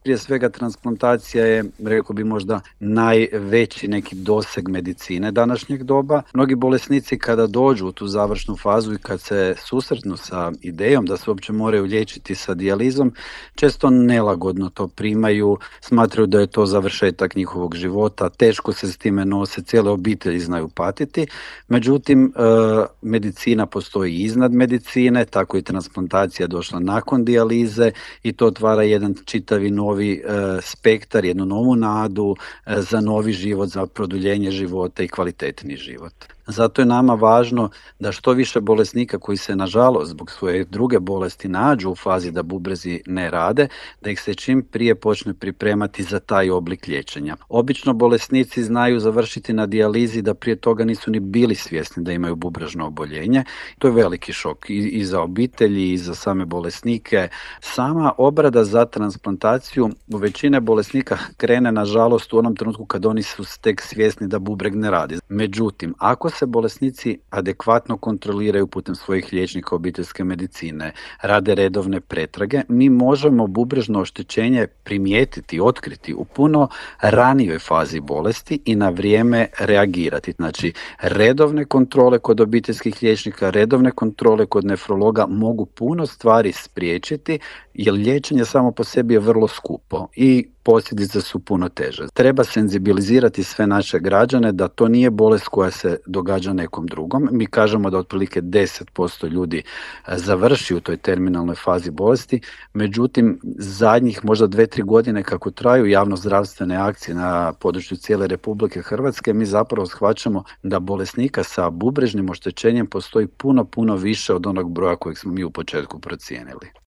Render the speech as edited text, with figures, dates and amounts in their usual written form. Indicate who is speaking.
Speaker 1: Prije svega transplantacija je, rekao bi, možda najveći neki doseg medicine današnjeg doba. Mnogi bolesnici kada dođu u tu završnu fazu i kad se susretnu sa idejom da se uopće moraju liječiti sa dijalizom, često nelagodno to primaju, smatraju da je to završetak njihovog života, teško se s time nose, cijele obitelji znaju patiti. Međutim, medicina postoji iznad medicine, tako i transplantacija došla nakon dijalize i to otvara jedan čitavi novi spektar, jednu novu nadu za novi život, za produljenje života i kvalitetni život. Zato je nama važno da što više bolesnika koji se nažalost zbog svoje druge bolesti nađu u fazi da bubrezi ne rade, da ih se čim prije počne pripremati za taj oblik liječenja. Obično bolesnici znaju završiti na dijalizi da prije toga nisu ni bili svjesni da imaju bubrežno oboljenje. To je veliki šok i za obitelji i za same bolesnike. Sama obrada za transplantaciju u većine bolesnika krene nažalost u onom trenutku kad oni su tek svjesni da bubreg ne radi. Međutim, ako se bolesnici adekvatno kontroliraju putem svojih liječnika obiteljske medicine, rade redovne pretrage, mi možemo bubrežno oštećenje primijetiti, otkriti u puno ranijoj fazi bolesti i na vrijeme reagirati. Znači, redovne kontrole kod obiteljskih liječnika, redovne kontrole kod nefrologa mogu puno stvari spriječiti, jer liječenje samo po sebi je vrlo skupo i posljedice su puno teže. Treba senzibilizirati sve naše građane da to nije bolest koja se događa nekom drugom. Mi kažemo da otprilike 10% ljudi završi u toj terminalnoj fazi bolesti, međutim zadnjih možda 2-3 godine kako traju javnozdravstvene akcije na području cijele Republike Hrvatske, mi zapravo shvaćamo da bolesnika sa bubrežnim oštećenjem postoji puno više od onog broja kojeg smo mi u početku procijenili.